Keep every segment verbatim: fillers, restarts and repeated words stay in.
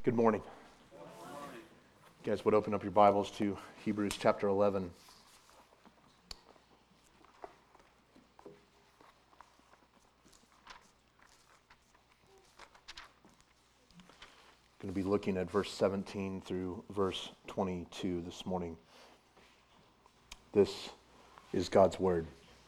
Good morning. You guys would open up your Bibles to Hebrews chapter eleven. Going to be looking at verse seventeen through verse twenty-two this morning. This is God's word.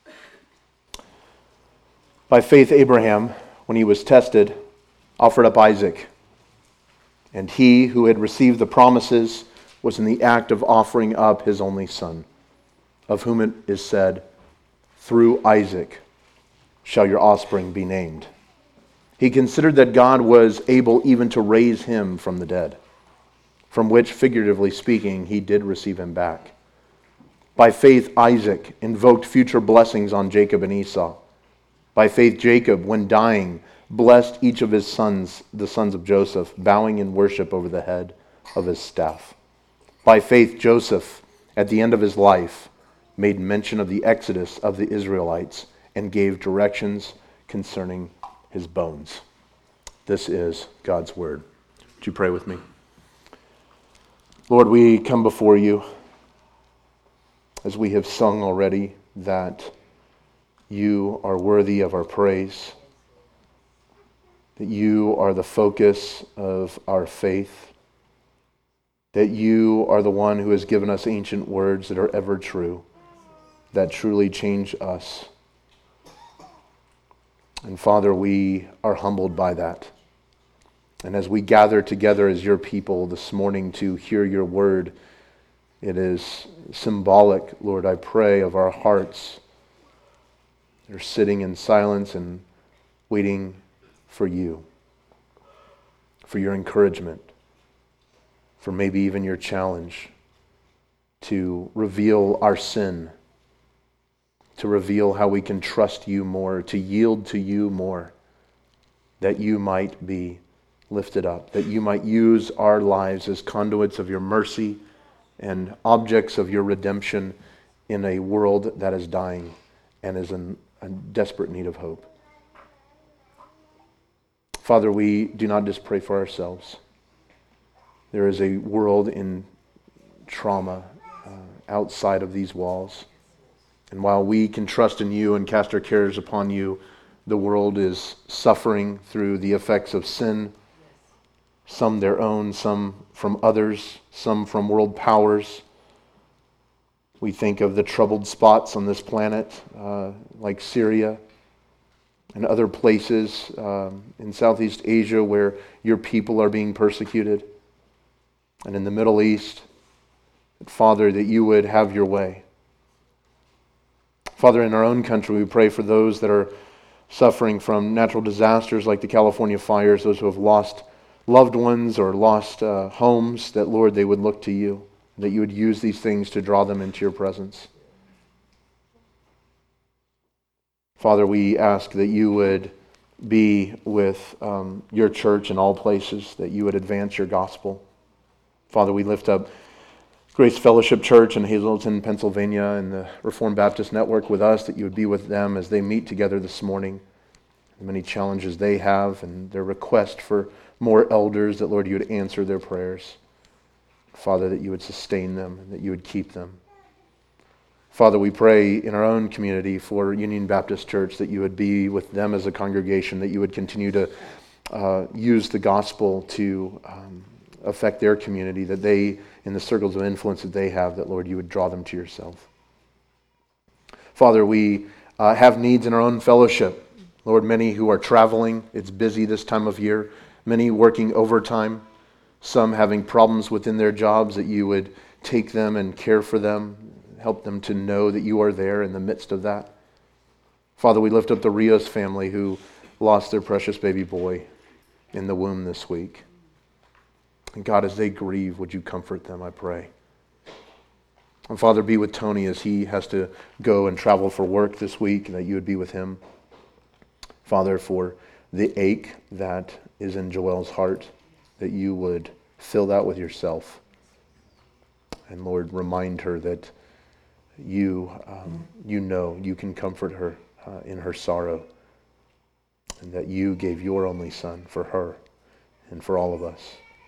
By faith, Abraham, when he was tested, offered up Isaac. And he who had received the promises was in the act of offering up his only son, of whom it is said, "Through Isaac shall your offspring be named." He considered that God was able even to raise him from the dead, from which, figuratively speaking, he did receive him back. By faith, Isaac invoked future blessings on Jacob and Esau. By faith, Jacob, when dying, blessed each of his sons, the sons of Joseph, bowing in worship over the head of his staff. By faith, Joseph, at the end of his life, made mention of the exodus of the Israelites and gave directions concerning his bones. This is God's word. Would you pray with me? Lord, we come before you as we have sung already that you are worthy of our praise, that you are the focus of our faith, that you are the one who has given us ancient words that are ever true, that truly change us. And Father, we are humbled by that. And as we gather together as your people this morning to hear your word, it is symbolic, Lord, I pray, of our hearts that are sitting in silence and waiting for you, for your encouragement, for maybe even your challenge to reveal our sin, to reveal how we can trust you more, to yield to you more, that you might be lifted up, that you might use our lives as conduits of your mercy and objects of your redemption in a world that is dying and is in a desperate need of hope. Father, we do not just pray for ourselves. There is a world in trauma uh, outside of these walls. And while we can trust in you and cast our cares upon you, the world is suffering through the effects of sin, some their own, some from others, some from world powers. We think of the troubled spots on this planet, uh, like Syria, and other places um, in Southeast Asia where your people are being persecuted, and in the Middle East. Father, that you would have your way. Father, in our own country, we pray for those that are suffering from natural disasters like the California fires, those who have lost loved ones or lost uh, homes, that, Lord, they would look to you, that you would use these things to draw them into your presence. Father, we ask that you would be with um, your church in all places, that you would advance your gospel. Father, we lift up Grace Fellowship Church in Hazleton, Pennsylvania, and the Reformed Baptist Network with us, that you would be with them as they meet together this morning. The many challenges they have and their request for more elders, that, Lord, you would answer their prayers. Father, that you would sustain them and that you would keep them. Father, we pray in our own community for Union Baptist Church that you would be with them as a congregation, that you would continue to uh, use the gospel to um, affect their community, that they, in the circles of influence that they have, that, Lord, you would draw them to yourself. Father, we uh, have needs in our own fellowship. Lord, many who are traveling, it's busy this time of year, many working overtime, some having problems within their jobs, that you would take them and care for them, help them to know that you are there in the midst of that. Father, we lift up the Rios family who lost their precious baby boy in the womb this week. And God, as they grieve, would you comfort them, I pray. And Father, be with Tony as he has to go and travel for work this week, and that you would be with him. Father, for the ache that is in Joelle's heart, that you would fill that with yourself. And Lord, remind her that you um, you know you can comfort her uh, in her sorrow, and that you gave your only son for her and for all of us.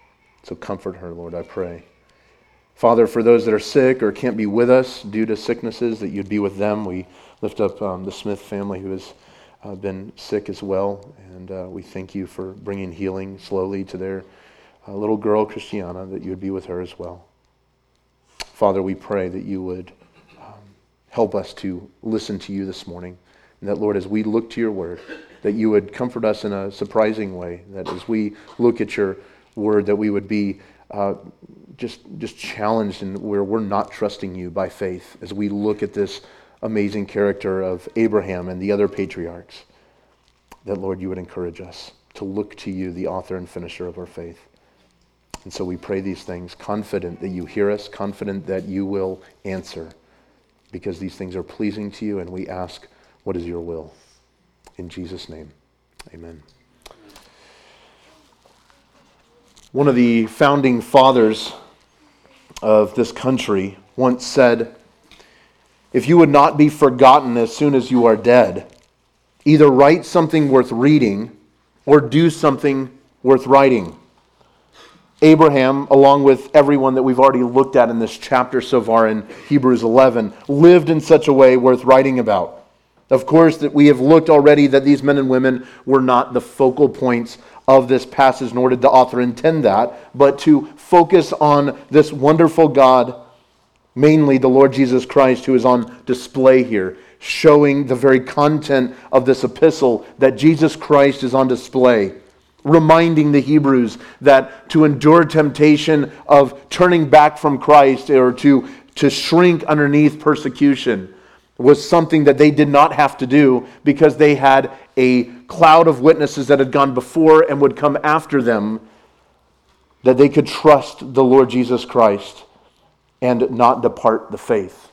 So comfort her, Lord, I pray. Father, for those that are sick or can't be with us due to sicknesses, that you'd be with them. We lift up um, the Smith family who has uh, been sick as well, and uh, we thank you for bringing healing slowly to their uh, little girl, Christiana, that you would be with her as well. Father, we pray that you would um, help us to listen to you this morning, and that, Lord, as we look to your word, that you would comfort us in a surprising way, that as we look at your word, that we would be uh, just just challenged in where we're not trusting you by faith as we look at this amazing character of Abraham and the other patriarchs, that, Lord, you would encourage us to look to you, the author and finisher of our faith. And so we pray these things, confident that you hear us, confident that you will answer, because these things are pleasing to you, and we ask, what is your will? In Jesus' name, amen. One of the founding fathers of this country once said, if you would not be forgotten as soon as you are dead, either write something worth reading or do something worth writing. Abraham, along with everyone that we've already looked at in this chapter so far in Hebrews eleven, lived in such a way worth writing about. Of course, that we have looked already that these men and women were not the focal points of this passage, nor did the author intend that, but to focus on this wonderful God, mainly the Lord Jesus Christ, who is on display here, showing the very content of this epistle, that Jesus Christ is on display, reminding the Hebrews that to endure temptation of turning back from Christ or to, to shrink underneath persecution was something that they did not have to do, because they had a cloud of witnesses that had gone before and would come after them, that they could trust the Lord Jesus Christ and not depart the faith.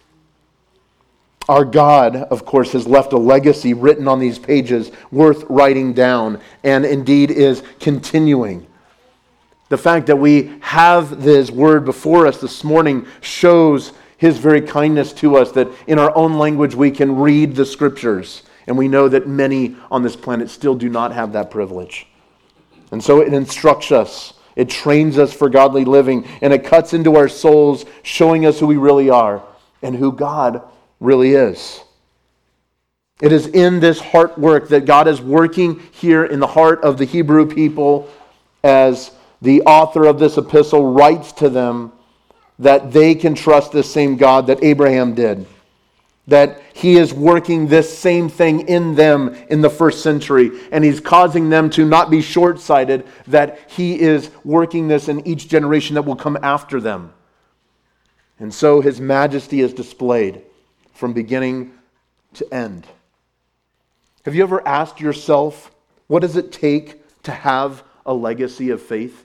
Our God, of course, has left a legacy written on these pages worth writing down, and indeed is continuing. The fact that we have this word before us this morning shows his very kindness to us, that in our own language we can read the scriptures, and we know that many on this planet still do not have that privilege. And so it instructs us, it trains us for godly living, and it cuts into our souls, showing us who we really are and who God really is. It is in this heart work that God is working here in the heart of the Hebrew people, as the author of this epistle writes to them, that they can trust this same God that Abraham did. That he is working this same thing in them in the first century. And he's causing them to not be short-sighted, that he is working this in each generation that will come after them. And so his majesty is displayed from beginning to end. Have you ever asked yourself, what does it take to have a legacy of faith?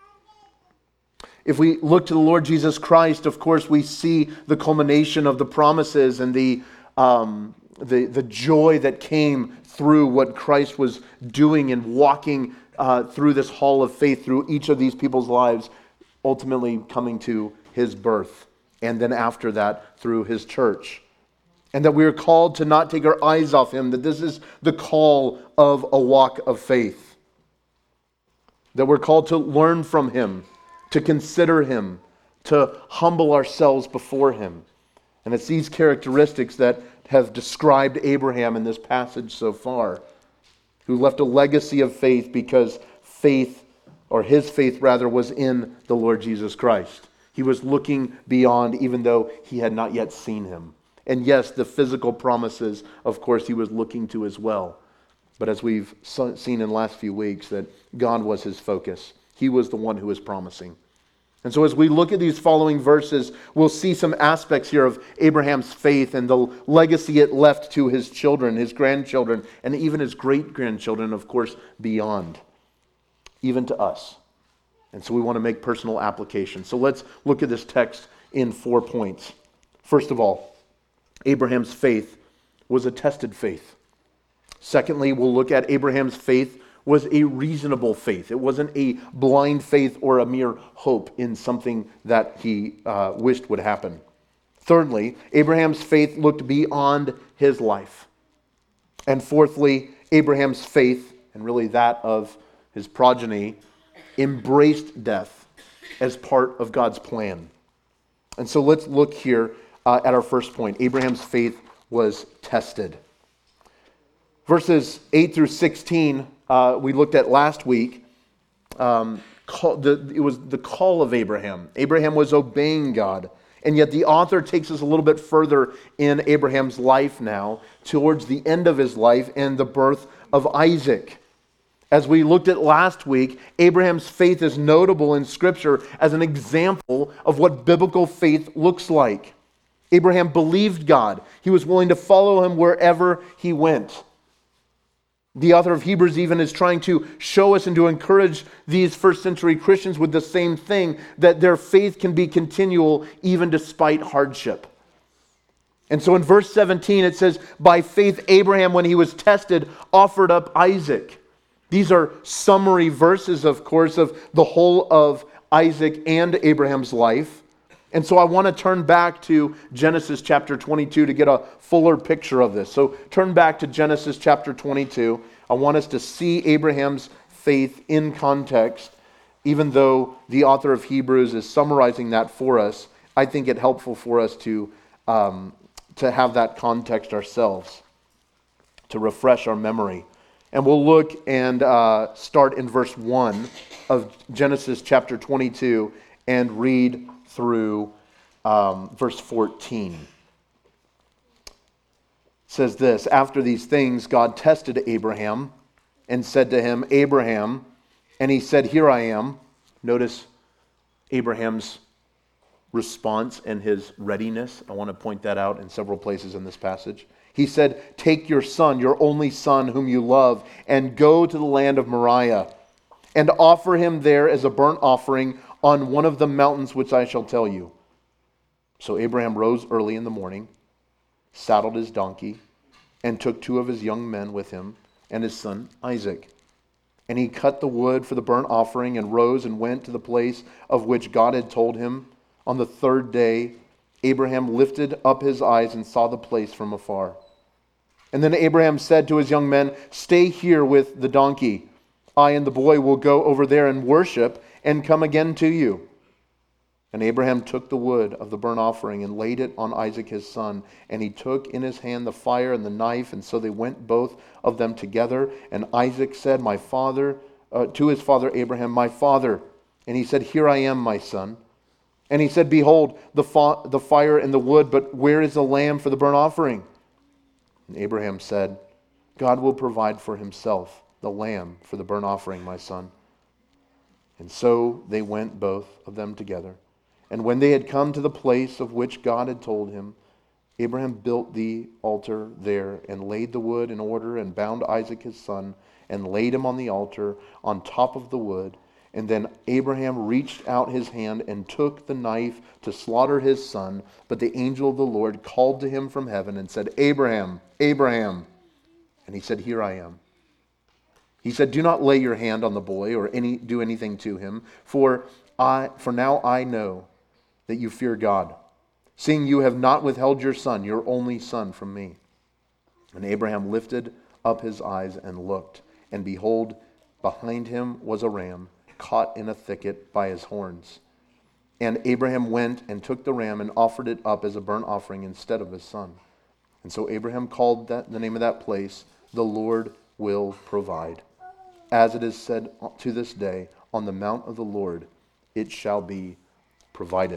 If we look to the Lord Jesus Christ, of course, we see the culmination of the promises and the, um, the, the joy that came through what Christ was doing and walking uh, through this hall of faith, through each of these people's lives, ultimately coming to his birth, and then after that, through his church. And that we are called to not take our eyes off him, that this is the call of a walk of faith. That we're called to learn from him, to consider him, to humble ourselves before him. And it's these characteristics that have described Abraham in this passage so far, who left a legacy of faith because faith, or his faith rather, was in the Lord Jesus Christ. He was looking beyond, even though he had not yet seen him. And yes, the physical promises, of course, he was looking to as well. But as we've seen in the last few weeks, that God was his focus. He was the one who was promising. And so as we look at these following verses, we'll see some aspects here of Abraham's faith and the legacy it left to his children, his grandchildren, and even his great-grandchildren, of course, beyond, even to us. And so we want to make personal application. So let's look at this text in four points. First of all, Abraham's faith was a tested faith. Secondly, we'll look at Abraham's faith was a reasonable faith. It wasn't a blind faith or a mere hope in something that he uh, wished would happen. Thirdly, Abraham's faith looked beyond his life. And fourthly, Abraham's faith, and really that of his progeny, embraced death as part of God's plan. And so let's look here uh, at our first point. Abraham's faith was tested. Verses eight through sixteen, uh, we looked at last week. Um, call, the, it was the call of Abraham. Abraham was obeying God. And yet the author takes us a little bit further in Abraham's life now, towards the end of his life and the birth of Isaac. As we looked at last week, Abraham's faith is notable in Scripture as an example of what biblical faith looks like. Abraham believed God. He was willing to follow him wherever he went. The author of Hebrews even is trying to show us and to encourage these first century Christians with the same thing, that their faith can be continual even despite hardship. And so in verse seventeen it says, by faith Abraham, when he was tested, offered up Isaac. These are summary verses, of course, of the whole of Isaac and Abraham's life. And so I want to turn back to Genesis chapter twenty-two to get a fuller picture of this. So turn back to Genesis chapter twenty-two. I want us to see Abraham's faith in context. Even though the author of Hebrews is summarizing that for us, I think it helpful for us to, um, to have that context ourselves, to refresh our memory. And we'll look and uh, start in verse one of Genesis chapter twenty-two and read through um, verse fourteen. It says this, after these things God tested Abraham and said to him, Abraham, and he said, here I am. Notice Abraham's response and his readiness. I want to point that out in several places in this passage. He said, take your son, your only son whom you love, and go to the land of Moriah, and offer him there as a burnt offering on one of the mountains which I shall tell you. So Abraham rose early in the morning, saddled his donkey, and took two of his young men with him, and his son Isaac. And he cut the wood for the burnt offering, and rose and went to the place of which God had told him. On the third day, Abraham lifted up his eyes and saw the place from afar. And then Abraham said to his young men, stay here with the donkey. I and the boy will go over there and worship and come again to you. And Abraham took the wood of the burnt offering and laid it on Isaac his son. And he took in his hand the fire and the knife, and so they went both of them together. And Isaac said, my father, uh, to his father Abraham, my father. And he said, here I am, my son. And he said, behold, the, fa- the fire and the wood, but where is the lamb for the burnt offering? And Abraham said, God will provide for himself the lamb for the burnt offering, my son. And so they went both of them together. And when they had come to the place of which God had told him, Abraham built the altar there and laid the wood in order and bound Isaac his son and laid him on the altar on top of the wood. And then Abraham reached out his hand and took the knife to slaughter his son. But the angel of the Lord called to him from heaven and said, Abraham, Abraham. And he said, here I am. He said, do not lay your hand on the boy or any do anything to him, for I for now I know that you fear God, seeing you have not withheld your son, your only son, from me. And Abraham lifted up his eyes and looked, and behold, behind him was a ram, caught in a thicket by his horns. And Abraham went and took the ram and offered it up as a burnt offering instead of his son. And so Abraham called that, the name of that place, the Lord will provide. As it is said to this day, on the mount of the Lord it shall be provided.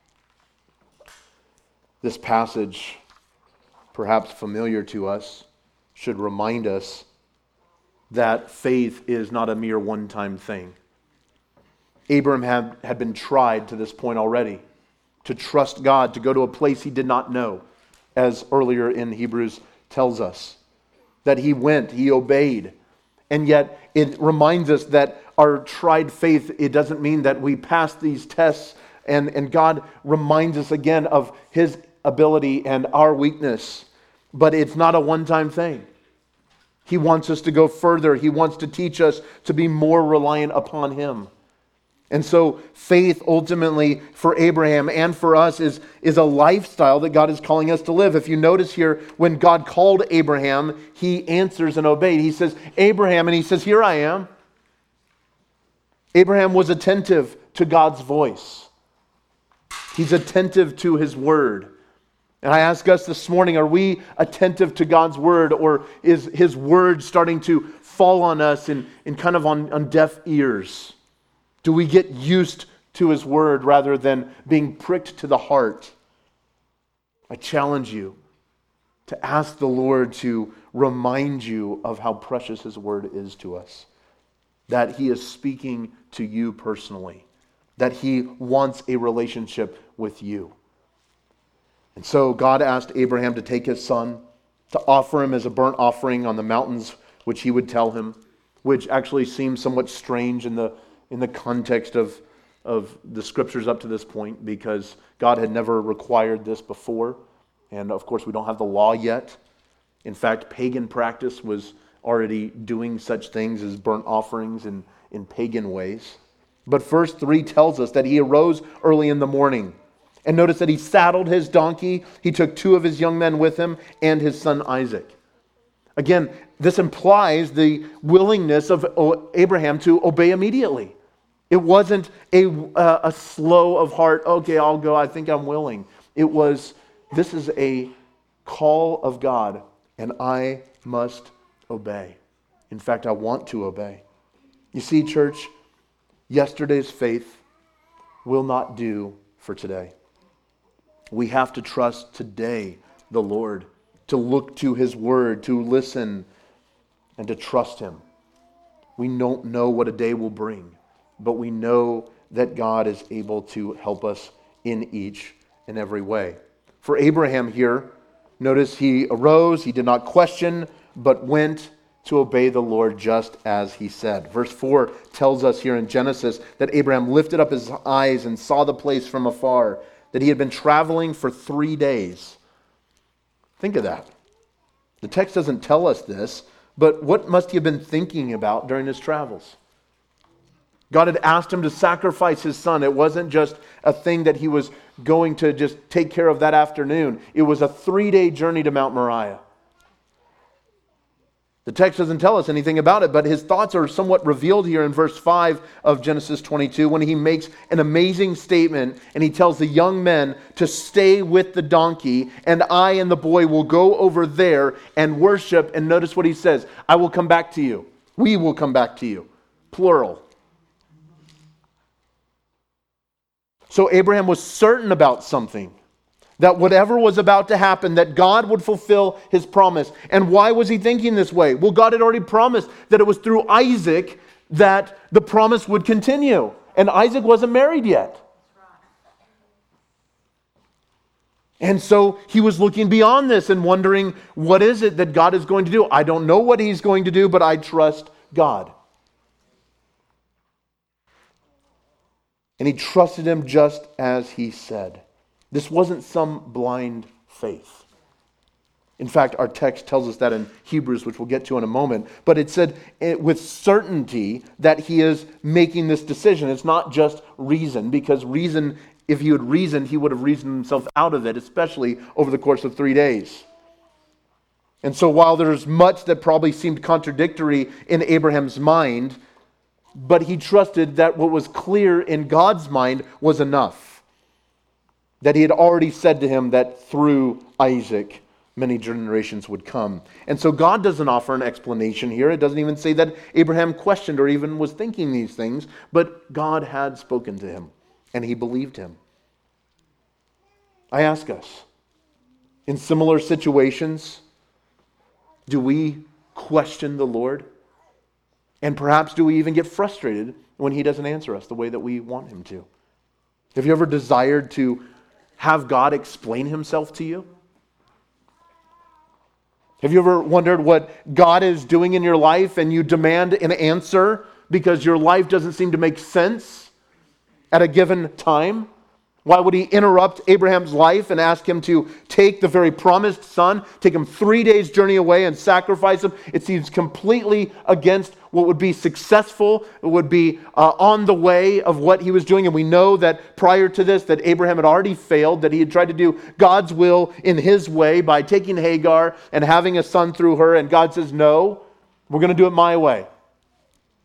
This passage, perhaps familiar to us, should remind us that faith is not a mere one-time thing. Abraham had, had been tried to this point already, to trust God, to go to a place he did not know, as earlier in Hebrews tells us. That he went, he obeyed. And yet it reminds us that our tried faith, it doesn't mean that we pass these tests, and, and God reminds us again of his ability and our weakness. But it's not a one-time thing. He wants us to go further. He wants to teach us to be more reliant upon him. And so faith ultimately for Abraham and for us is, is a lifestyle that God is calling us to live. If you notice here, when God called Abraham, he answers and obeyed. He says, Abraham, and he says, here I am. Abraham was attentive, to God's voice. He's attentive to His word. And I ask us this morning, are we attentive to God's word, or is His word starting to fall on us in, in kind of on, on deaf ears? Do we get used to His word rather than being pricked to the heart? I challenge you to ask the Lord to remind you of how precious His word is to us. That He is speaking to you personally. That He wants a relationship with you. And so God asked Abraham to take his son, to offer him as a burnt offering on the mountains, which he would tell him, which actually seems somewhat strange in the in the context of, of the scriptures up to this point, because God had never required this before. And of course, we don't have the law yet. In fact, pagan practice was already doing such things as burnt offerings in, in pagan ways. But verse three tells us that he arose early in the morning. And notice that he saddled his donkey. He took two of his young men with him and his son Isaac. Again, this implies the willingness of Abraham to obey immediately. It wasn't a, uh, a slow of heart, okay, I'll go, I think I'm willing. It was, this is a call of God, and I must obey. In fact, I want to obey. You see, church, yesterday's faith will not do for today. We have to trust today the Lord, to look to His word, to listen, and to trust Him. We don't know what a day will bring, but we know that God is able to help us in each and every way. For Abraham here, notice he arose, he did not question, but went to obey the Lord just as He said. Verse four tells us here in Genesis that Abraham lifted up his eyes and saw the place from afar, that he had been traveling for three days. Think of that. The text doesn't tell us this, but what must he have been thinking about during his travels? God had asked him to sacrifice his son. It wasn't just a thing that he was going to just take care of that afternoon. It was a three-day journey to Mount Moriah. The text doesn't tell us anything about it, but his thoughts are somewhat revealed here in verse five of Genesis twenty-two when he makes an amazing statement and he tells the young men to stay with the donkey, and I and the boy will go over there and worship. And notice what he says, I will come back to you. We will come back to you. Plural. So Abraham was certain about something. That whatever was about to happen, that God would fulfill His promise. And why was he thinking this way? Well, God had already promised that it was through Isaac that the promise would continue. And Isaac wasn't married yet. And so he was looking beyond this and wondering, what is it that God is going to do? I don't know what He's going to do, but I trust God. And he trusted Him just as He said. This wasn't some blind faith. In fact, our text tells us that in Hebrews, which we'll get to in a moment. But it said with certainty that he is making this decision. It's not just reason, because reason, if he had reasoned, he would have reasoned himself out of it, especially over the course of three days. And so while there's much that probably seemed contradictory in Abraham's mind, but he trusted that what was clear in God's mind was enough. That He had already said to him that through Isaac, many generations would come. And so God doesn't offer an explanation here. It doesn't even say that Abraham questioned or even was thinking these things, but God had spoken to him, and he believed Him. I ask us, in similar situations, do we question the Lord? And perhaps do we even get frustrated when He doesn't answer us the way that we want Him to? Have you ever desired to have God explain Himself to you? Have you ever wondered what God is doing in your life and you demand an answer because your life doesn't seem to make sense at a given time? Why would He interrupt Abraham's life and ask him to take the very promised son, take him three days' journey away and sacrifice him? It seems completely against what would be successful, it would be uh, on the way of what he was doing. And we know that prior to this, that Abraham had already failed, that he had tried to do God's will in his way by taking Hagar and having a son through her. And God says, no, we're going to do it my way.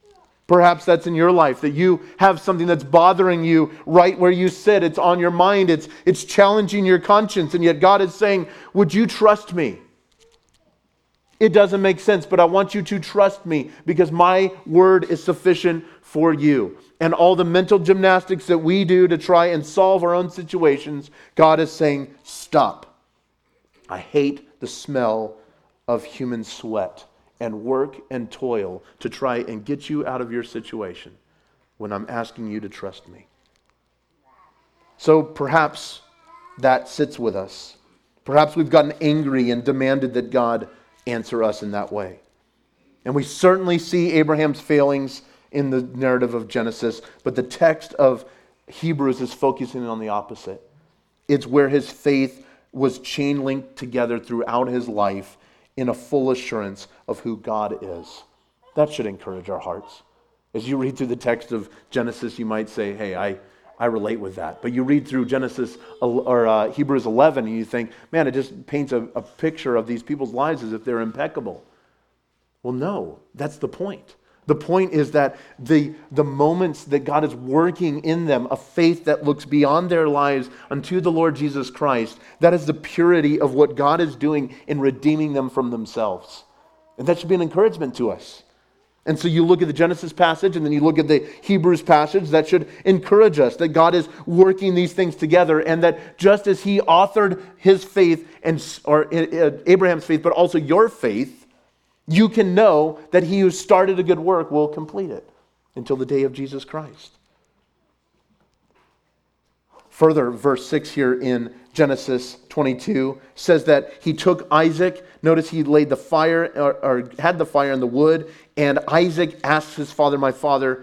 Perhaps that's in your life, that you have something that's bothering you right where you sit. It's on your mind. It's, it's challenging your conscience. And yet God is saying, would you trust me? It doesn't make sense, but I want you to trust me because my word is sufficient for you. And all the mental gymnastics that we do to try and solve our own situations, God is saying, stop. I hate the smell of human sweat and work and toil to try and get you out of your situation when I'm asking you to trust me. So perhaps that sits with us. Perhaps we've gotten angry and demanded that God answer us in that way. And we certainly see Abraham's failings in the narrative of Genesis, but the text of Hebrews is focusing on the opposite. It's where his faith was chain linked together throughout his life in a full assurance of who God is. That should encourage our hearts. As you read through the text of Genesis, you might say, hey, I, I relate with that. But you read through Genesis or uh, Hebrews eleven and you think, man, it just paints a, a picture of these people's lives as if they're impeccable. Well, no, that's the point. The point is that the, the moments that God is working in them, a faith that looks beyond their lives unto the Lord Jesus Christ, that is the purity of what God is doing in redeeming them from themselves. And that should be an encouragement to us. And so you look at the Genesis passage and then you look at the Hebrews passage, that should encourage us that God is working these things together and that just as he authored his faith, and or Abraham's faith, but also your faith, you can know that he who started a good work will complete it until the day of Jesus Christ. Further, verse six here in Genesis twenty-two says that he took Isaac. Notice he laid the fire, or, or had the fire in the wood, and Isaac asked his father, my father,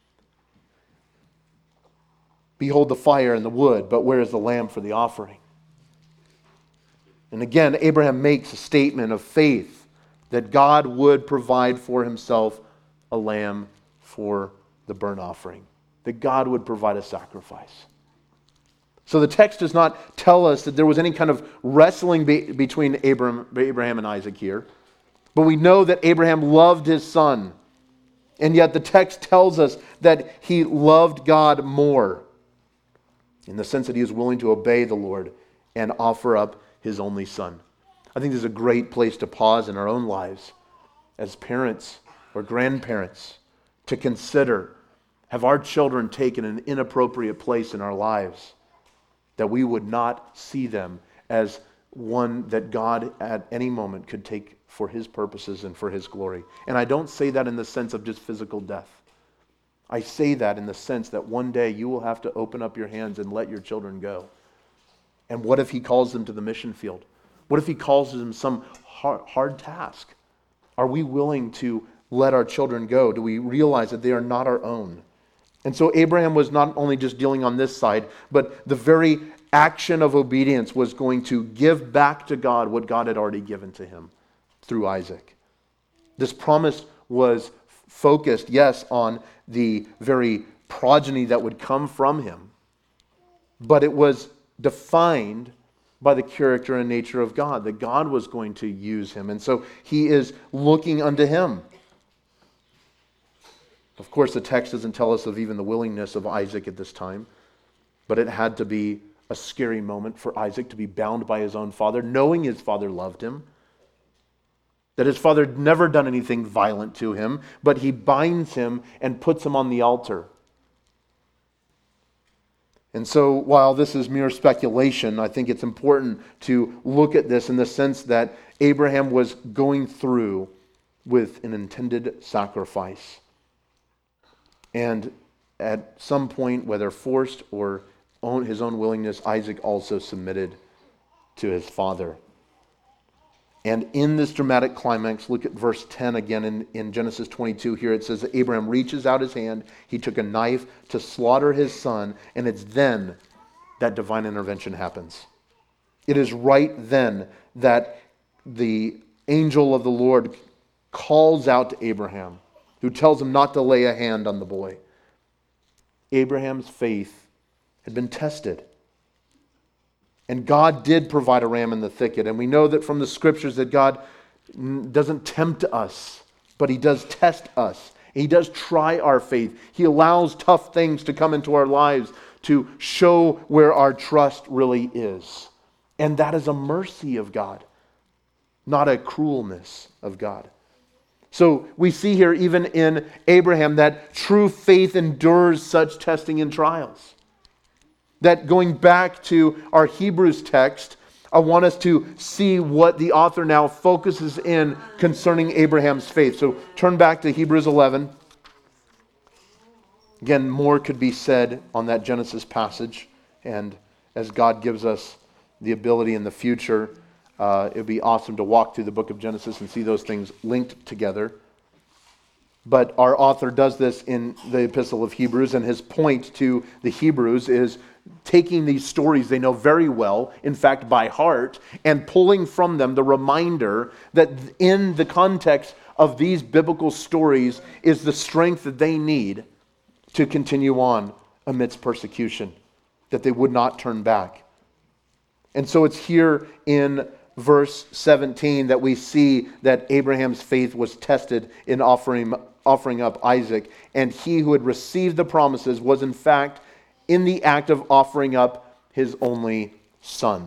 behold the fire and the wood, but where is the lamb for the offering? And again, Abraham makes a statement of faith that God would provide for himself a lamb for the burnt offering. That God would provide a sacrifice. So the text does not tell us that there was any kind of wrestling be- between Abraham, Abraham and Isaac here. But we know that Abraham loved his son. And yet the text tells us that he loved God more, in the sense that he was willing to obey the Lord and offer up his only son. I think this is a great place to pause in our own lives as parents or grandparents to consider, have our children taken an inappropriate place in our lives, that we would not see them as one that God at any moment could take for his purposes and for his glory. And I don't say that in the sense of just physical death. I say that in the sense that one day you will have to open up your hands and let your children go. And what if he calls them to the mission field? What if he calls them some hard, hard task? Are we willing to let our children go? Do we realize that they are not our own? And so Abraham was not only just dealing on this side, but the very action of obedience was going to give back to God what God had already given to him through Isaac. This promise was focused, yes, on the very progeny that would come from him, but it was defined by the character and nature of God, that God was going to use him. And so he is looking unto him. Of course, the text doesn't tell us of even the willingness of Isaac at this time, but it had to be a scary moment for Isaac to be bound by his own father, knowing his father loved him, that his father had never done anything violent to him, but he binds him and puts him on the altar. And so while this is mere speculation, I think it's important to look at this in the sense that Abraham was going through with an intended sacrifice. And at some point, whether forced or own his own willingness, Isaac also submitted to his father. And in this dramatic climax, look at verse ten again in, in Genesis twenty-two. Here it says that Abraham reaches out his hand, he took a knife to slaughter his son, and it's then that divine intervention happens. It is right then that the angel of the Lord calls out to Abraham, who tells him not to lay a hand on the boy. Abraham's faith had been tested. And God did provide a ram in the thicket. And we know that from the scriptures that God doesn't tempt us, but he does test us. He does try our faith. He allows tough things to come into our lives to show where our trust really is. And that is a mercy of God, not a cruelness of God. So we see here, even in Abraham, that true faith endures such testing and trials. That going back to our Hebrews text, I want us to see what the author now focuses in concerning Abraham's faith. So turn back to Hebrews eleven. Again, more could be said on that Genesis passage. And as God gives us the ability in the future, uh, it would be awesome to walk through the book of Genesis and see those things linked together. But our author does this in the Epistle of Hebrews, and his point to the Hebrews is taking these stories they know very well, in fact by heart, and pulling from them the reminder that in the context of these biblical stories is the strength that they need to continue on amidst persecution, that they would not turn back. And so it's here in verse seventeen that we see that Abraham's faith was tested in offering, offering up Isaac, and he who had received the promises was in fact in the act of offering up his only son.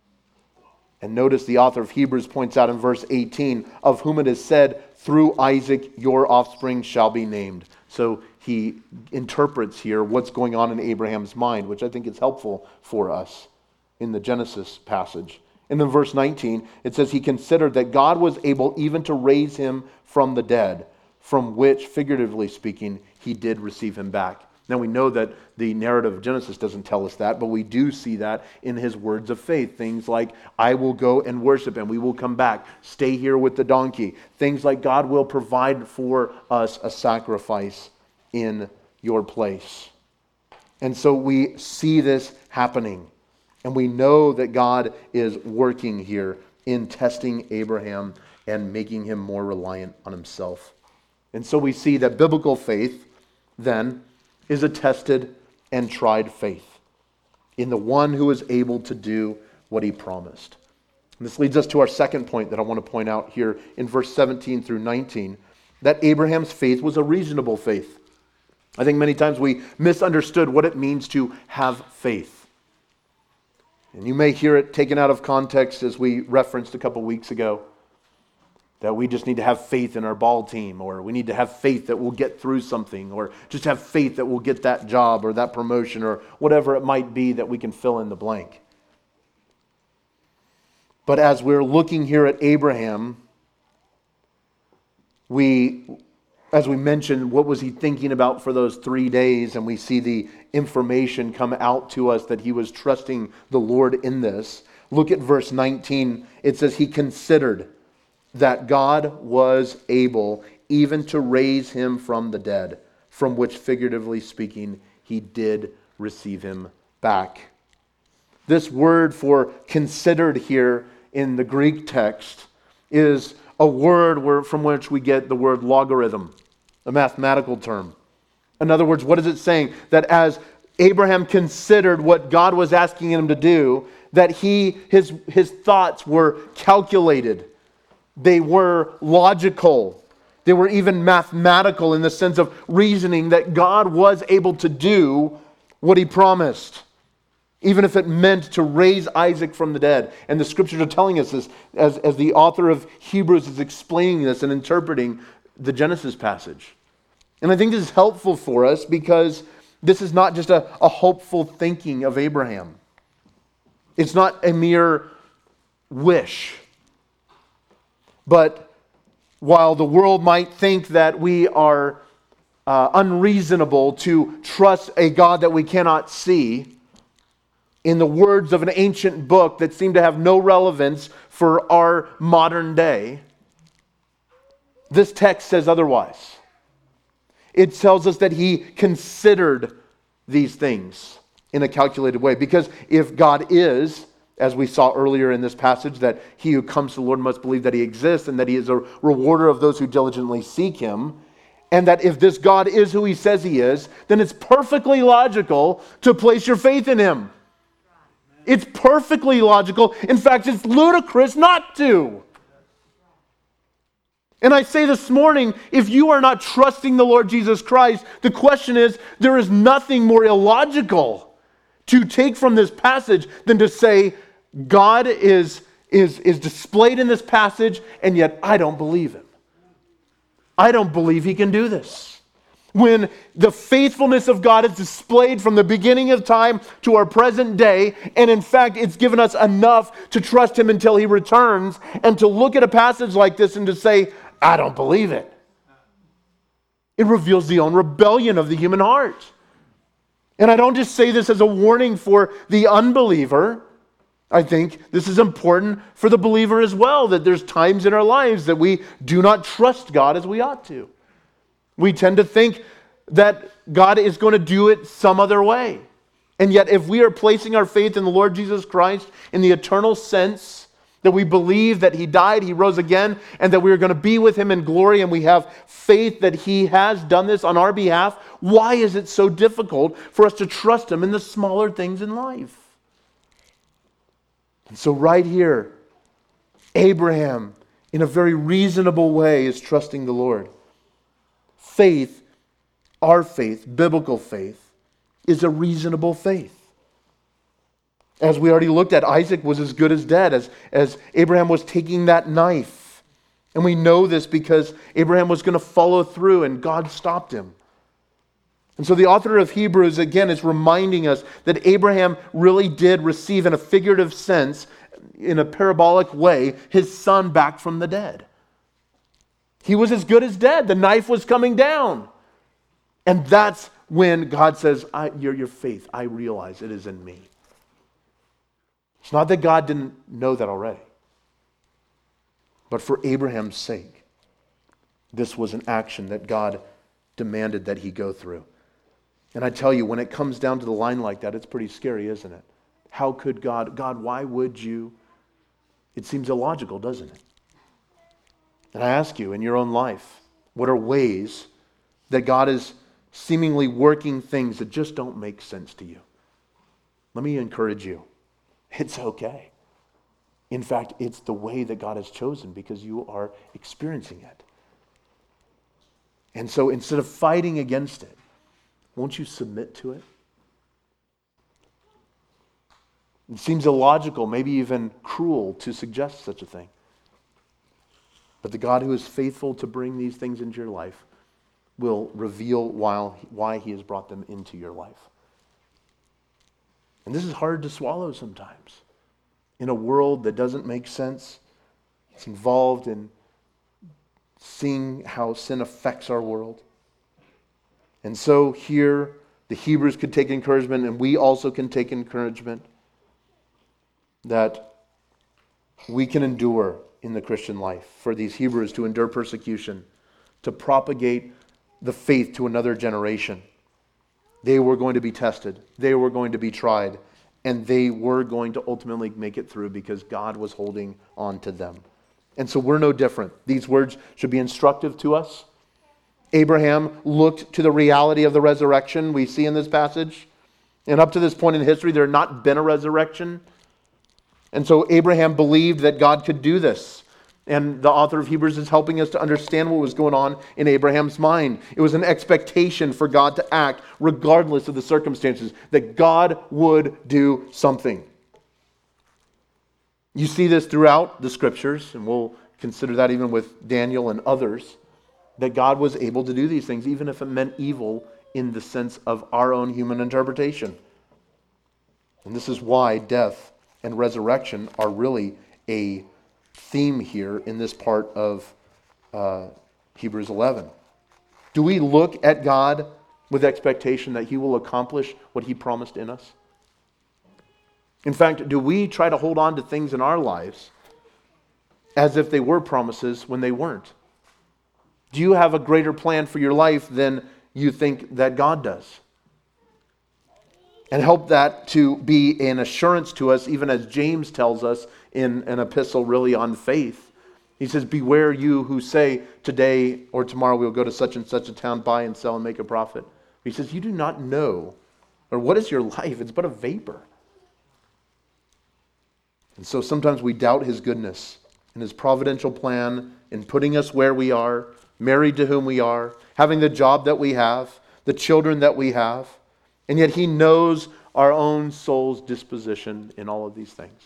And notice the author of Hebrews points out in verse eighteen, of whom it is said, through Isaac your offspring shall be named. So he interprets here what's going on in Abraham's mind, which I think is helpful for us in the Genesis passage. And then verse nineteen, it says he considered that God was able even to raise him from the dead, from which, figuratively speaking, he did receive him back. Now we know that the narrative of Genesis doesn't tell us that, but we do see that in his words of faith. Things like, I will go and worship and we will come back. Stay here with the donkey. Things like, God will provide for us a sacrifice in your place. And so we see this happening. And we know that God is working here in testing Abraham and making him more reliant on himself. And so we see that biblical faith, then, is a tested and tried faith in the one who is able to do what he promised. And this leads us to our second point that I want to point out here in verse seventeen through nineteen, that Abraham's faith was a reasonable faith. I think many times we misunderstood what it means to have faith. And you may hear it taken out of context, as we referenced a couple weeks ago, that we just need to have faith in our ball team, or we need to have faith that we'll get through something, or just have faith that we'll get that job or that promotion or whatever it might be that we can fill in the blank. But as we're looking here at Abraham, we, as we mentioned, what was he thinking about for those three days? And we see the information come out to us that he was trusting the Lord in this. Look at verse nineteen. It says he considered that God was able even to raise him from the dead, from which, figuratively speaking, he did receive him back. This word for considered here in the Greek text is a word from which we get the word logarithm, a mathematical term. In other words, what is it saying? That as Abraham considered what God was asking him to do, that he his, his thoughts were calculated. They were logical. They were even mathematical in the sense of reasoning that God was able to do what he promised, even if it meant to raise Isaac from the dead. And the scriptures are telling us this as, as the author of Hebrews is explaining this and interpreting the Genesis passage. And I think this is helpful for us because this is not just a, a hopeful thinking of Abraham. It's not a mere wish. But while the world might think that we are uh, unreasonable to trust a God that we cannot see, in the words of an ancient book that seem to have no relevance for our modern day, this text says otherwise. It tells us that he considered these things in a calculated way. Because if God is, as we saw earlier in this passage, that he who comes to the Lord must believe that he exists and that he is a rewarder of those who diligently seek him, and that if this God is who he says he is, then it's perfectly logical to place your faith in him. It's perfectly logical. In fact, it's ludicrous not to. And I say this morning, if you are not trusting the Lord Jesus Christ, the question is, there is nothing more illogical to take from this passage than to say, God is, is, is displayed in this passage, and yet I don't believe him. I don't believe he can do this. When the faithfulness of God is displayed from the beginning of time to our present day, and in fact, it's given us enough to trust him until he returns, and to look at a passage like this and to say, I don't believe it. It reveals the own rebellion of the human heart. And I don't just say this as a warning for the unbeliever. I think this is important for the believer as well, that there's times in our lives that we do not trust God as we ought to. We tend to think that God is going to do it some other way. And yet, if we are placing our faith in the Lord Jesus Christ in the eternal sense, that we believe that he died, he rose again, and that we are going to be with him in glory, and we have faith that he has done this on our behalf, why is it so difficult for us to trust him in the smaller things in life? And so right here, Abraham, in a very reasonable way, is trusting the Lord. Faith, our faith, biblical faith, is a reasonable faith. As we already looked at, Isaac was as good as dead as, as Abraham was taking that knife. And we know this because Abraham was going to follow through and God stopped him. And so the author of Hebrews, again, is reminding us that Abraham really did receive, in a figurative sense, in a parabolic way, his son back from the dead. He was as good as dead. The knife was coming down. And that's when God says, I, your, your faith, I realize it is in me. It's not that God didn't know that already. But for Abraham's sake, this was an action that God demanded that he go through. And I tell you, when it comes down to the line like that, it's pretty scary, isn't it? How could God, God, why would you? It seems illogical, doesn't it? And I ask you, in your own life, what are ways that God is seemingly working things that just don't make sense to you? Let me encourage you. It's okay. In fact, it's the way that God has chosen because you are experiencing it. And so instead of fighting against it, won't you submit to it? It seems illogical, maybe even cruel to suggest such a thing. But the God who is faithful to bring these things into your life will reveal while, why he has brought them into your life. And this is hard to swallow sometimes. In a world that doesn't make sense, it's involved in seeing how sin affects our world. And so here, the Hebrews could take encouragement, and we also can take encouragement that we can endure in the Christian life. For these Hebrews to endure persecution, to propagate the faith to another generation. They were going to be tested. They were going to be tried. And they were going to ultimately make it through because God was holding on to them. And so we're no different. These words should be instructive to us. Abraham looked to the reality of the resurrection we see in this passage. And up to this point in history, there had not been a resurrection. And so Abraham believed that God could do this. And the author of Hebrews is helping us to understand what was going on in Abraham's mind. It was an expectation for God to act regardless of the circumstances, that God would do something. You see this throughout the scriptures, and we'll consider that even with Daniel and others, that God was able to do these things, even if it meant evil in the sense of our own human interpretation. And this is why death and resurrection are really a theme here in this part of uh, Hebrews eleven. Do we look at God with expectation that he will accomplish what he promised in us? In fact, do we try to hold on to things in our lives as if they were promises when they weren't? Do you have a greater plan for your life than you think that God does? And help that to be an assurance to us, even as James tells us in an epistle really on faith. He says, beware you who say, today or tomorrow we'll go to such and such a town, buy and sell and make a profit. He says, you do not know, or what is your life? It's but a vapor. And so sometimes we doubt his goodness. in his providential plan, in putting us where we are, married to whom we are, having the job that we have, the children that we have. And yet he knows our own soul's disposition in all of these things.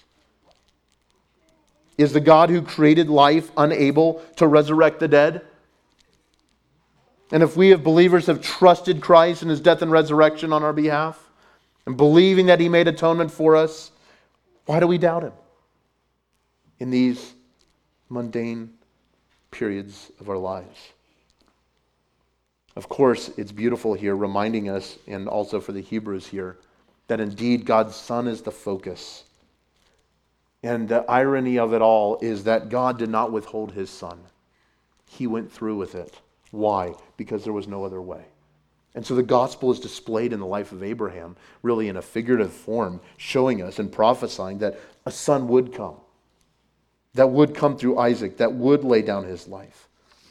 Is the God who created life unable to resurrect the dead? And if we as believers have trusted Christ and his death and resurrection on our behalf, and believing that he made atonement for us, why do we doubt him in these mundane periods of our lives? Of course, it's beautiful here, reminding us, and also for the Hebrews here, that indeed God's Son is the focus. And the irony of it all is that God did not withhold his Son. He went through with it. Why? Because there was no other way. And so the gospel is displayed in the life of Abraham, really in a figurative form, showing us and prophesying that a son would come. That would come through Isaac, that would lay down his life.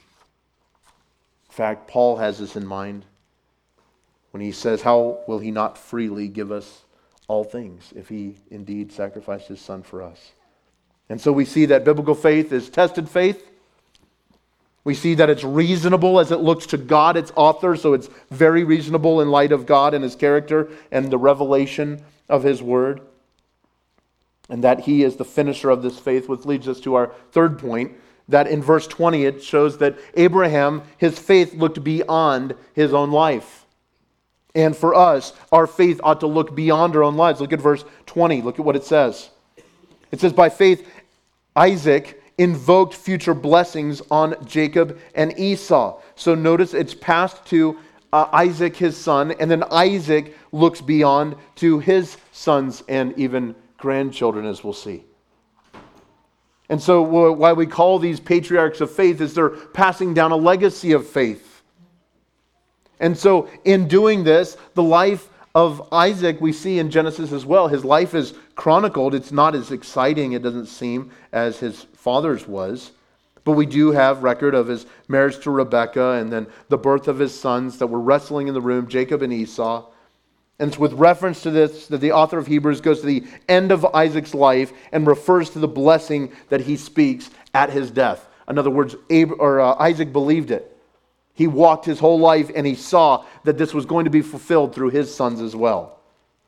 In fact, Paul has this in mind when he says, how will he not freely give us all things if he indeed sacrificed his son for us? And so we see that biblical faith is tested faith. We see that it's reasonable as it looks to God, its author, so it's very reasonable in light of God and his character and the revelation of his word. And that he is the finisher of this faith, which leads us to our third point, that in verse twenty it shows that Abraham, his faith looked beyond his own life. And for us, our faith ought to look beyond our own lives. Look at verse twenty. Look at what it says. It says, by faith, Isaac invoked future blessings on Jacob and Esau. So notice it's passed to uh, Isaac, his son, and then Isaac looks beyond to his sons and even grandchildren, as we'll see. And so why we call these patriarchs of faith is they're passing down a legacy of faith. And so in doing this, the life of Isaac we see in Genesis as well. His life is chronicled. It's not as exciting, it doesn't seem, as his father's was. But we do have record of his marriage to Rebekah and then the birth of his sons that were wrestling in the room, Jacob and Esau. And it's with reference to this that the author of Hebrews goes to the end of Isaac's life and refers to the blessing that he speaks at his death. In other words, Ab- or, uh, Isaac believed it. He walked his whole life and he saw that this was going to be fulfilled through his sons as well.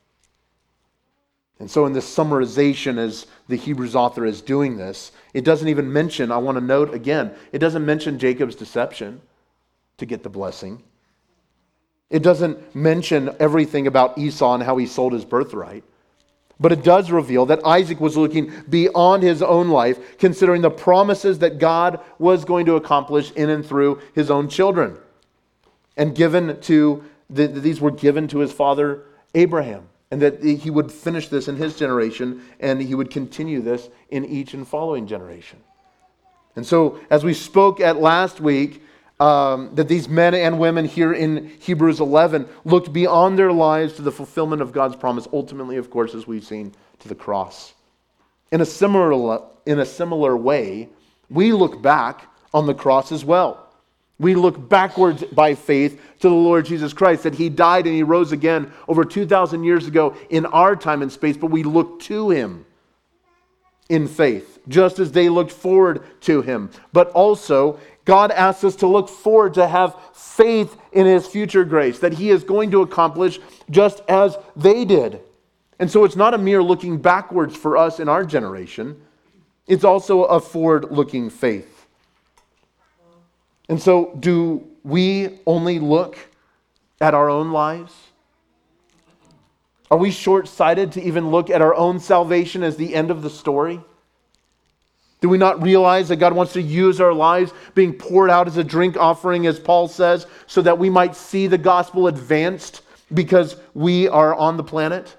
And so in this summarization, as the Hebrews author is doing this, it doesn't even mention, I want to note again, it doesn't mention Jacob's deception to get the blessing. It doesn't mention everything about Esau and how he sold his birthright. But it does reveal that Isaac was looking beyond his own life, considering the promises that God was going to accomplish in and through his own children. And given to, the, these were given to his father Abraham. And that he would finish this in his generation, and he would continue this in each and following generation. And so, as we spoke at last week, Um, that these men and women here in Hebrews eleven looked beyond their lives to the fulfillment of God's promise, ultimately, of course, as we've seen, to the cross. In a similar, in a similar way, we look back on the cross as well. We look backwards by faith to the Lord Jesus Christ, that he died and he rose again over two thousand years ago in our time and space, but we look to him in faith, just as they looked forward to him. But also, God asks us to look forward, to have faith in his future grace, that he is going to accomplish just as they did. And so it's not a mere looking backwards for us in our generation. It's also a forward-looking faith. And so do we only look at our own lives? Are we short-sighted to even look at our own salvation as the end of the story? Do we not realize that God wants to use our lives being poured out as a drink offering, as Paul says, so that we might see the gospel advanced because we are on the planet?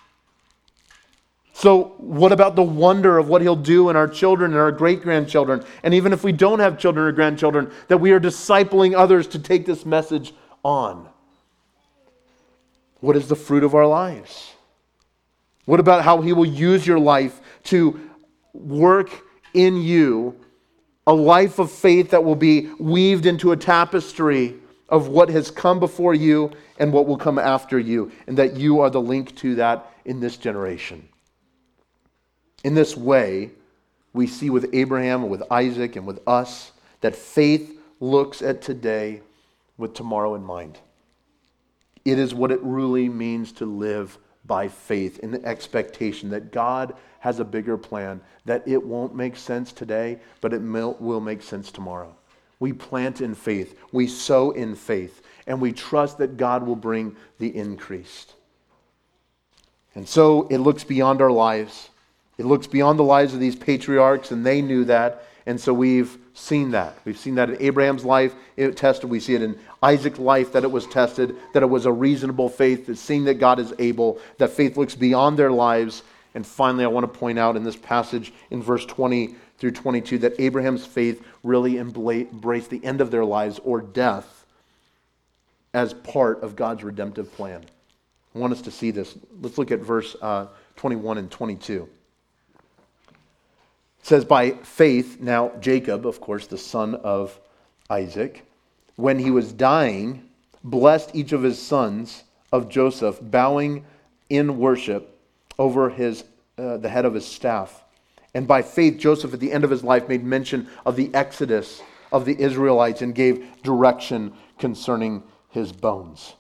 So what about the wonder of what he'll do in our children and our great-grandchildren? And even if we don't have children or grandchildren, that we are discipling others to take this message on. What is the fruit of our lives? What about how he will use your life to work in you a life of faith that will be weaved into a tapestry of what has come before you and what will come after you, and that you are the link to that in this generation. In this way, we see with Abraham and with Isaac and with us that faith looks at today with tomorrow in mind. It is what it really means to live by faith in the expectation that God has a bigger plan, that it won't make sense today, but it will make sense tomorrow. We plant in faith, we sow in faith, and we trust that God will bring the increase. And so it looks beyond our lives. It looks beyond the lives of these patriarchs, and they knew that. And so we've seen that. We've seen that in Abraham's life, it tested. We see it in Isaac's life, that it was tested, that it was a reasonable faith, that seeing that God is able, that faith looks beyond their lives. And finally, I want to point out in this passage in verse twenty through twenty-two that Abraham's faith really embraced the end of their lives or death as part of God's redemptive plan. I want us to see this. Let's look at verse uh, twenty-one and twenty-two. It says, by faith, now Jacob, of course, the son of Isaac, when he was dying, blessed each of his sons of Joseph, bowing in worship over his uh, the head of his staff. And by faith, Joseph, at the end of his life, made mention of the exodus of the Israelites and gave direction concerning his bones.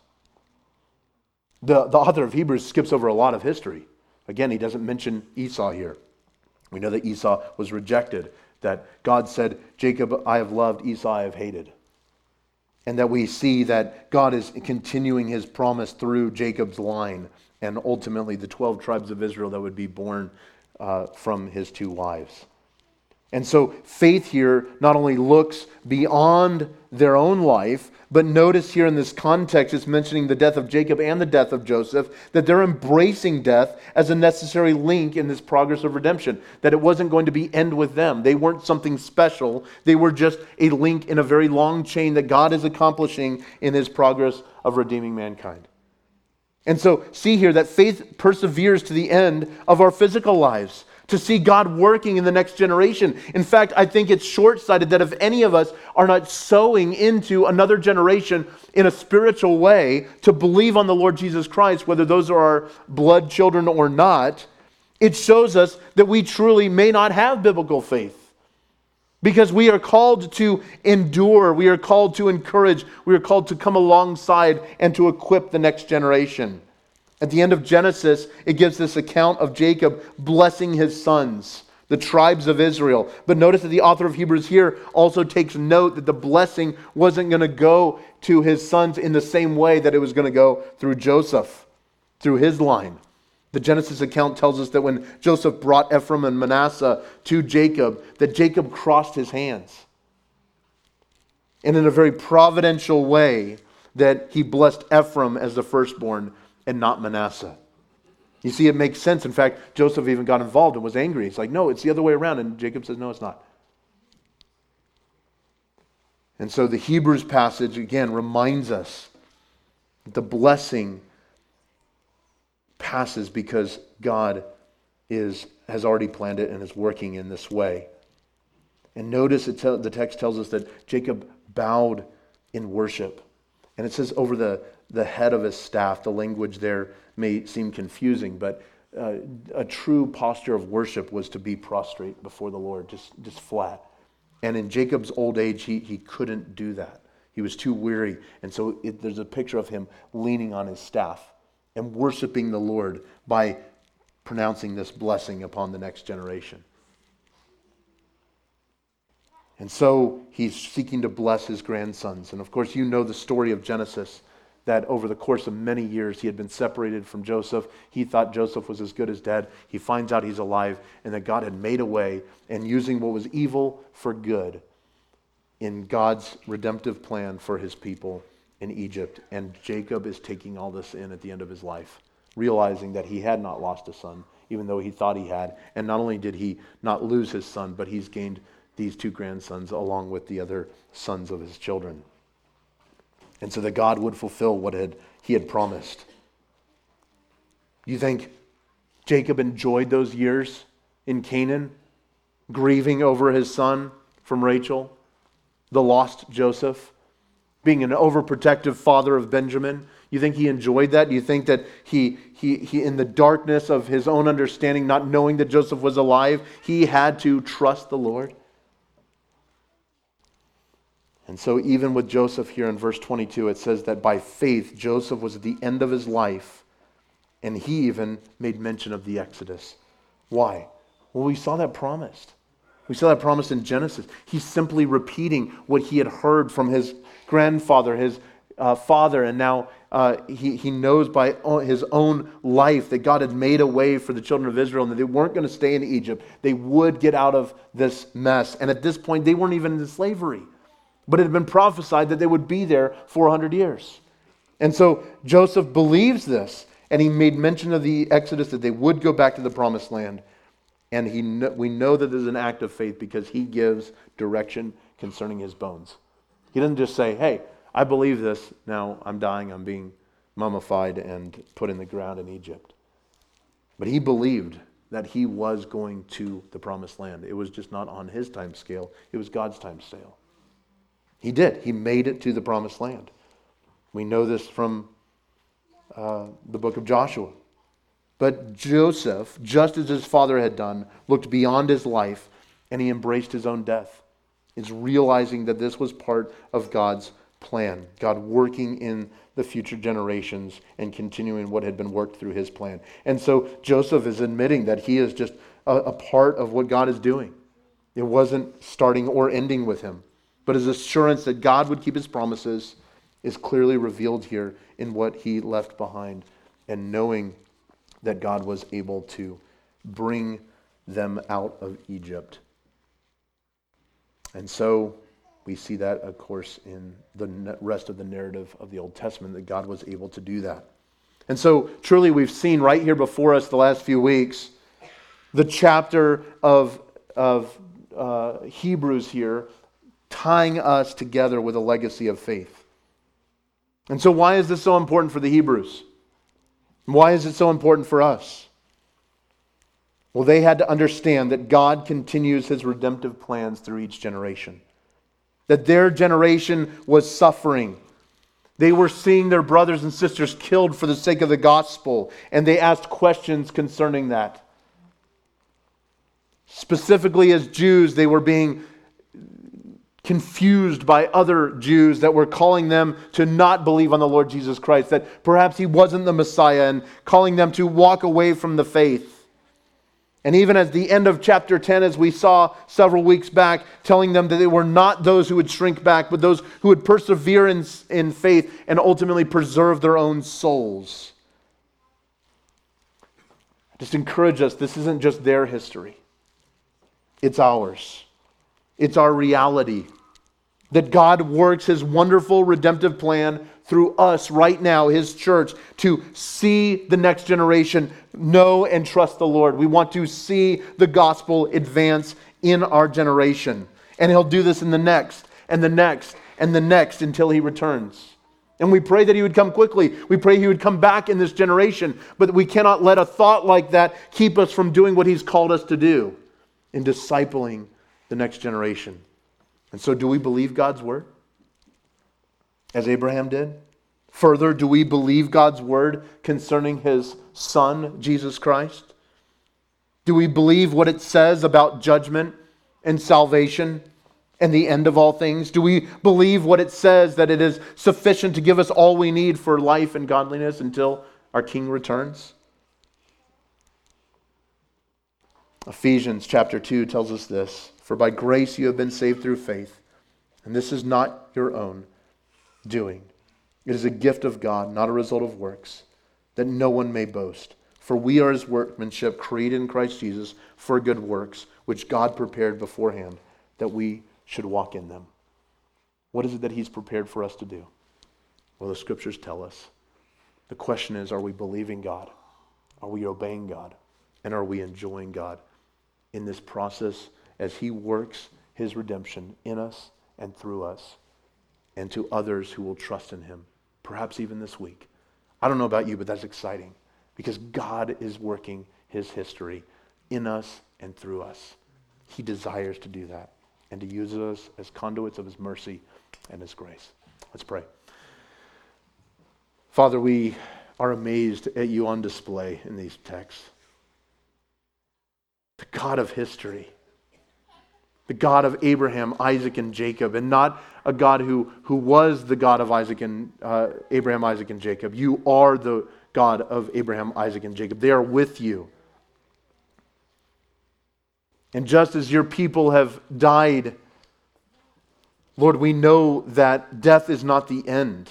The, the author of Hebrews skips over a lot of history. Again, he doesn't mention Esau here. We know that Esau was rejected, that God said, Jacob I have loved, Esau I have hated. And that we see that God is continuing his promise through Jacob's line and ultimately the twelve tribes of Israel that would be born uh, from his two wives. And so faith here not only looks beyond their own life, but notice here in this context, it's mentioning the death of Jacob and the death of Joseph, that they're embracing death as a necessary link in this progress of redemption, that it wasn't going to be end with them. They weren't something special. They were just a link in a very long chain that God is accomplishing in his progress of redeeming mankind. And so see here that faith perseveres to the end of our physical lives, to see God working in the next generation. In fact, I think it's short-sighted that if any of us are not sowing into another generation in a spiritual way to believe on the Lord Jesus Christ, whether those are our blood children or not, it shows us that we truly may not have biblical faith. Because we are called to endure, we are called to encourage, we are called to come alongside and to equip the next generation. At the end of Genesis, it gives this account of Jacob blessing his sons, the tribes of Israel. But notice that the author of Hebrews here also takes note that the blessing wasn't going to go to his sons in the same way that it was going to go through Joseph, through his line. The Genesis account tells us that when Joseph brought Ephraim and Manasseh to Jacob, that Jacob crossed his hands. And in a very providential way, that he blessed Ephraim as the firstborn and not Manasseh. You see, it makes sense. In fact, Joseph even got involved and was angry. He's like, no, it's the other way around. And Jacob says, no, it's not. And so the Hebrews passage, again, reminds us that the blessing passes because God is has already planned it and is working in this way. And notice it te- the text tells us that Jacob bowed in worship. And it says over the the head of his staff. The language there may seem confusing, but uh, a true posture of worship was to be prostrate before the Lord, just, just flat. And in Jacob's old age, he, he couldn't do that. He was too weary. And so it, there's a picture of him leaning on his staff and worshiping the Lord by pronouncing this blessing upon the next generation. And so he's seeking to bless his grandsons. And of course, you know the story of Genesis, that over the course of many years he had been separated from Joseph. He thought Joseph was as good as dead. He finds out he's alive and that God had made a way and using what was evil for good in God's redemptive plan for his people in Egypt. And Jacob is taking all this in at the end of his life, realizing that he had not lost a son, even though he thought he had. And not only did he not lose his son, but he's gained these two grandsons along with the other sons of his children. And so that God would fulfill what had, he had promised. You think Jacob enjoyed those years in Canaan, grieving over his son from Rachel, the lost Joseph? being an overprotective father of Benjamin? You think he enjoyed that? Do you think that he, he, he, in the darkness of his own understanding, not knowing that Joseph was alive, he had to trust the Lord? And so even with Joseph here in verse twenty-two, it says that by faith, Joseph was at the end of his life, and he even made mention of the Exodus. Why? Well, we saw that promised. We saw that promised in Genesis. He's simply repeating what he had heard from his grandfather, his uh, father, and now uh, he, he knows by his own life that God had made a way for the children of Israel and that they weren't going to stay in Egypt. They would get out of this mess. And at this point, they weren't even in slavery. But it had been prophesied that they would be there four hundred years. And so Joseph believes this, and he made mention of the Exodus, that they would go back to the promised land. And he, we know that this is an act of faith because he gives direction concerning his bones. He doesn't just say, hey, I believe this, now I'm dying, I'm being mummified and put in the ground in Egypt. But he believed that he was going to the promised land. It was just not on his time scale, it was God's time scale. He did. He made it to the promised land. We know this from uh, the book of Joshua. But Joseph, just as his father had done, looked beyond his life and he embraced his own death. He's realizing that this was part of God's plan. God working in the future generations and continuing what had been worked through his plan. And so Joseph is admitting that he is just a, a part of what God is doing. It wasn't starting or ending with him. But his assurance that God would keep his promises is clearly revealed here in what he left behind, and knowing that God was able to bring them out of Egypt. And so we see that, of course, in the rest of the narrative of the Old Testament, that God was able to do that. And so truly we've seen right here before us the last few weeks the chapter of, of uh, Hebrews here, tying us together with a legacy of faith. And so why is this so important for the Hebrews? Why is it so important for us? Well, they had to understand that God continues his redemptive plans through each generation. That their generation was suffering. They were seeing their brothers and sisters killed for the sake of the gospel, and they asked questions concerning that. Specifically as Jews, they were being confused by other Jews that were calling them to not believe on the Lord Jesus Christ, that perhaps he wasn't the Messiah, and calling them to walk away from the faith. And even at the end of chapter ten, as we saw several weeks back, telling them that they were not those who would shrink back, but those who would persevere in, in faith and ultimately preserve their own souls. I just encourage us, this isn't just their history. It's ours. It's our reality. That God works his wonderful redemptive plan through us right now, his church, to see the next generation know and trust the Lord. We want to see the gospel advance in our generation. And he'll do this in the next, and the next, and the next until he returns. And we pray that he would come quickly. We pray he would come back in this generation. But we cannot let a thought like that keep us from doing what he's called us to do in discipling the next generation. And so do we believe God's word? As Abraham did? Further, do we believe God's word concerning his Son, Jesus Christ? Do we believe what it says about judgment and salvation and the end of all things? Do we believe what it says, that it is sufficient to give us all we need for life and godliness until our King returns? Ephesians chapter two tells us this: for by grace you have been saved through faith, and this is not your own doing. It is a gift of God, not a result of works, that no one may boast. For we are his workmanship, created in Christ Jesus for good works, which God prepared beforehand that we should walk in them. What is it that he's prepared for us to do? Well, the scriptures tell us. The question is, are we believing God? Are we obeying God? And are we enjoying God in this process as he works his redemption in us and through us and to others who will trust in him, perhaps even this week? I don't know about you, but that's exciting because God is working his history in us and through us. He desires to do that and to use us as conduits of his mercy and his grace. Let's pray. Father, we are amazed at you on display in these texts. The God of history. The God of Abraham, Isaac, and Jacob, and not a God who, who was the God of Isaac and uh, Abraham, Isaac, and Jacob. You are the God of Abraham, Isaac, and Jacob. They are with you. And just as your people have died, Lord, we know that death is not the end.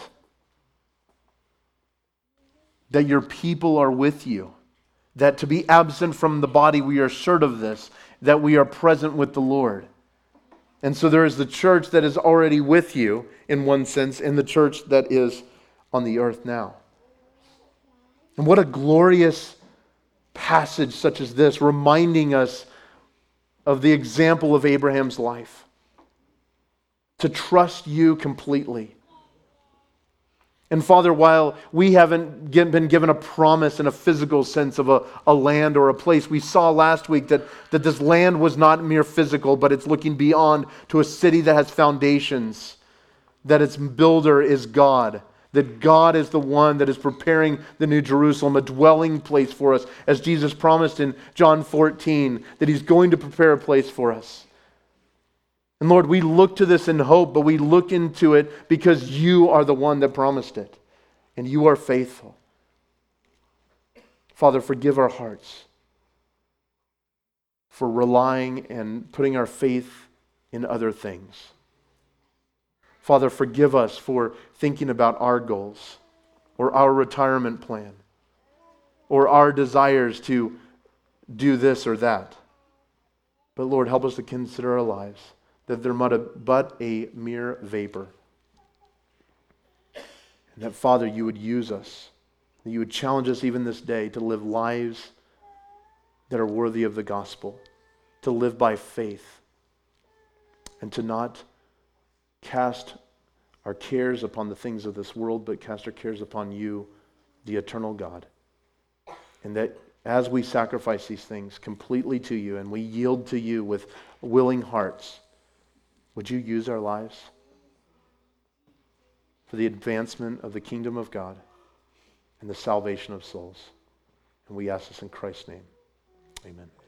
That your people are with you. That to be absent from the body, we are assured of this, that we are present with the Lord. And so there is the church that is already with you, in one sense, and the church that is on the earth now. And what a glorious passage such as this, reminding us of the example of Abraham's life. To trust you completely. And Father, while we haven't been given a promise in a physical sense of a, a land or a place, we saw last week that, that this land was not mere physical, but it's looking beyond to a city that has foundations, that its builder is God, that God is the one that is preparing the New Jerusalem, a dwelling place for us, as Jesus promised in John fourteen, that He's going to prepare a place for us. And Lord, we look to this in hope, but we look into it because you are the one that promised it. And you are faithful. Father, forgive our hearts for relying and putting our faith in other things. Father, forgive us for thinking about our goals or our retirement plan or our desires to do this or that. But Lord, help us to consider our lives that they're but a mere vapor. And that, Father, you would use us, that you would challenge us even this day to live lives that are worthy of the gospel, to live by faith, and to not cast our cares upon the things of this world, but cast our cares upon you, the eternal God. And that as we sacrifice these things completely to you and we yield to you with willing hearts, would you use our lives for the advancement of the kingdom of God and the salvation of souls? And we ask this in Christ's name. Amen.